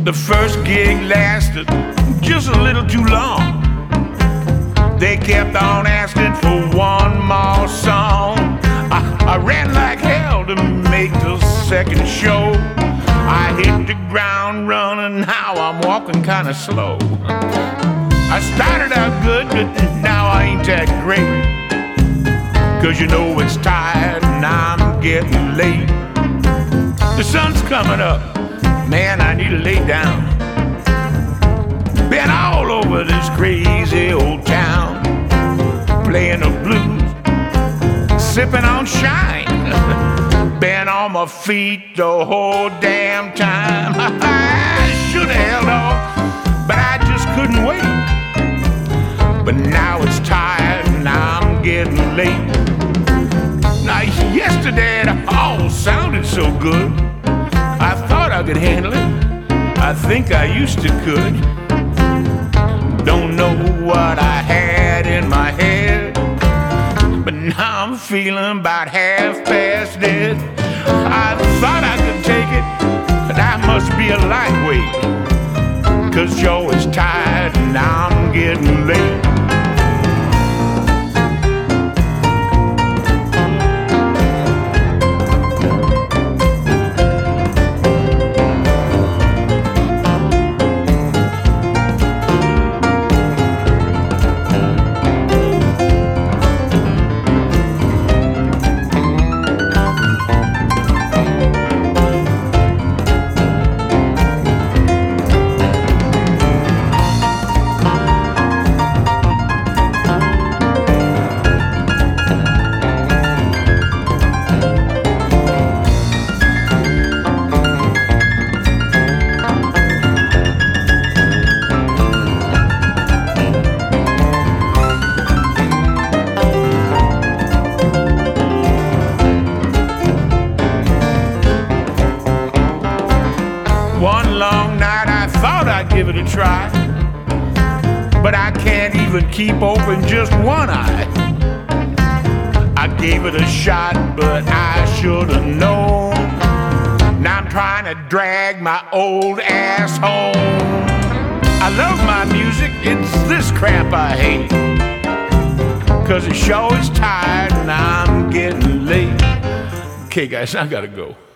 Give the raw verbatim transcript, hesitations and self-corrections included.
The first gig lasted just a little too long. They kept on asking for one more song. I, I ran like hell to make the second show. I hit the ground running, now I'm walking kinda slow. I started out good, but now I ain't that great. Cause you know it's tired and I'm getting late. The sun's coming up, man, I need to lay down. Been all over this crazy old town, playing the blues, sipping on shine. Been on my feet the whole damn time. I should've held off, but I just couldn't wait. But now it's tired and I'm getting late. Now yesterday it all sounded so good, I thought I could handle it, I think I used to could. Don't know what I had in my head, but now I'm feeling about half past dead. I thought I could take it, but I must be a lightweight. Cause Joe is tired and I'm getting late. One long night I thought I'd give it a try, but I can't even keep open just one eye. I gave it a shot, but I should've known. Now I'm trying to drag my old ass home. I love my music, it's this crap I hate. Cause the show is tired and I'm getting late. Okay guys, I gotta go.